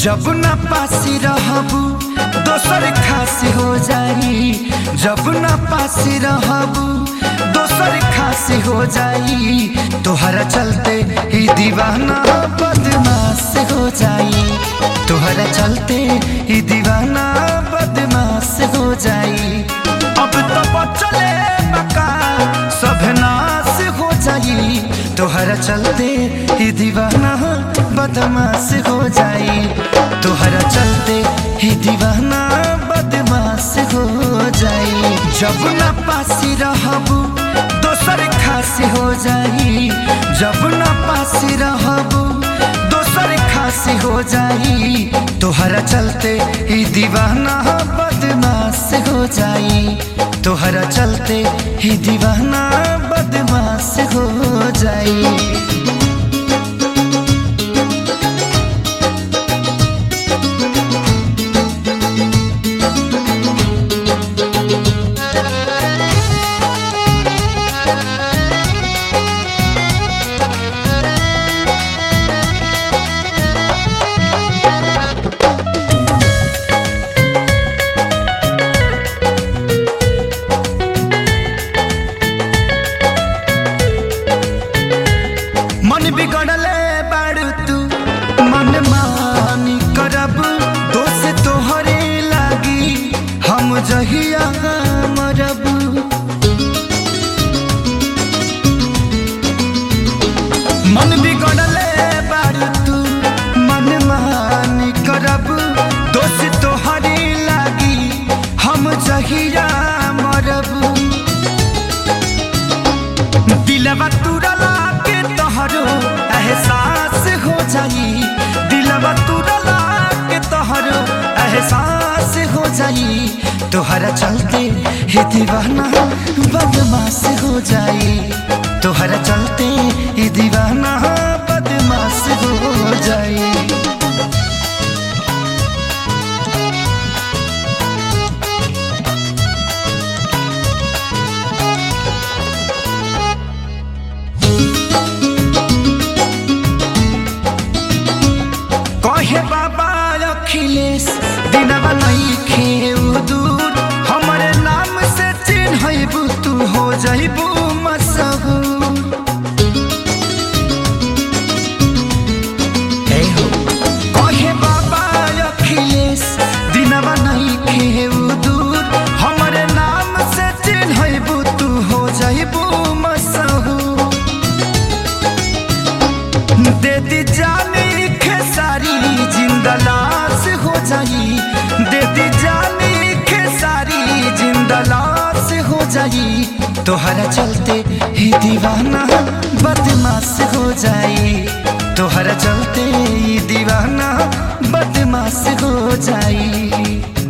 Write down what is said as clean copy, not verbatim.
जब ना पासी रहबू दोसर खास हो जाई, जब ना पासी रहबू दोसर खास हो जाई। तोहरा चलते ही दीवाना बदमाश हो जाई, तोहरा चलते ही दीवाना बदमाश हो जाई। अब तो बचले बका सब नाश हो जाई, तोहरा चलते ही दीवाना बदमाश हो जाई, तोहरा चलते ही दीवाना बदमाश हो जाई। जब ना पासी रहबू दोसर खास हो जाई, जब ना पासी रहबू दोसर खास हो जाई। तोहरा चलते ही दीवाना बदमाश हो जाई, तोहरा चलते ही दीवाना बदमाश हो जाई। मन बिगड़ले बाड़ू तू मन मानी करब दोष तोहरे लागी हम जहिया मरब। मन बिगड़ले बाड़ू तू मन मानी करब दोष तोहरे लागी हम जहिया मरब। दिलवा तुरला तोहरो एहसास हो जाई, दिलवा तुरला के तोहरो एहसास हो जाई। तोहरा चलते ही दीवाना बदमाश हो जाई, तोहरा चलते ही दीवाना बदमाश हो जाई। कहे बाबा अखिलेश दिनवा नहीं खेऊ दूर, हमारे नाम से चिन्हबू तू हो जाइबू मशहूर। कहे बाबा अखिलेश दिनवा नहीं खेऊ दूर, हमारे नाम से चिन्हबू तू हो जाइबू मशहूर। दे दी जानी खेसारी जिंदा लाश हो जाई, दे दी जानी खेसारी जिंदा लाश हो जाई। तोहरा चलते ही दीवाना बदमाश हो जाई, तोहरा चलते ही दीवाना बदमाश हो जाई।